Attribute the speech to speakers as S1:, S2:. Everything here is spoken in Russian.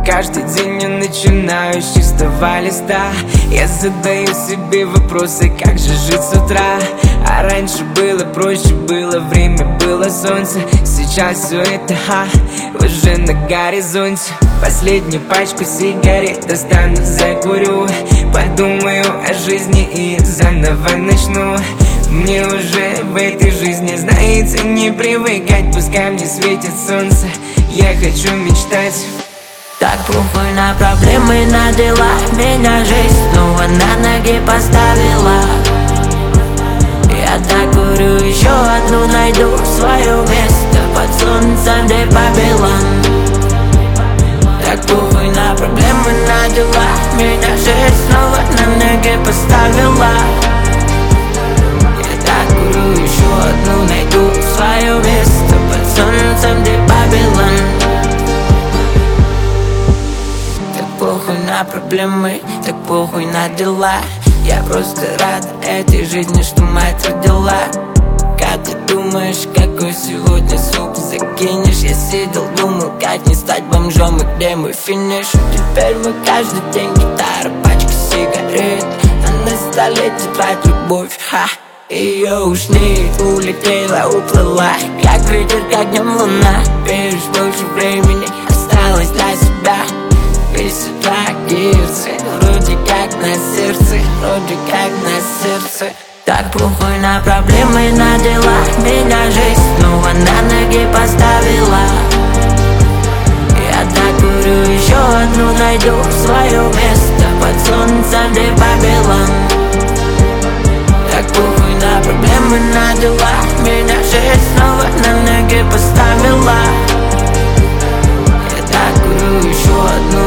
S1: Каждый день я начинаю с чистого листа. Я задаю себе вопросы, как же жить с утра. А раньше было проще, было время, было солнце. Сейчас все это, уже на горизонте. Последнюю пачку сигарет достану, закурю. Подумаю о жизни и заново начну. Мне уже в этой жизни, знаете, не привыкать. Пускай мне светит солнце, я хочу мечтать.
S2: Так похуй на проблемы, на дела. Меня жизнь снова на ноги поставила. Я докурю еще одну, найду свое место под солнцем, где Babylon. Так похуй на проблемы, на дела. Меня жизнь снова на ноги поставила. Я докурю еще одну, найду свое место под солнцем, где Babylon. Похуй на проблемы, так похуй на дела. Я просто рад этой жизни, что мать родила. Как ты думаешь, какой сегодня суп закинешь? Я сидел, думал, как не стать бомжом и где мой финиш. Теперь мы каждый день гитара, пачка сигарет, а на столе тетрадь любовь, Ее уж не улетела, уплыла, как ветер, как днем луна. Веришь, больше времени осталось для себя. Весь гирцы, вроде как на сердце, вроде как на сердце. Так похуй на проблемы, на дела. Меня жизнь снова на ноги поставила. Я докурю еще одну, найду свое место под солнцем, где Babylon. Так похуй на проблемы, на дела. Меня жизнь снова на ноги поставила. Я докурю еще одну,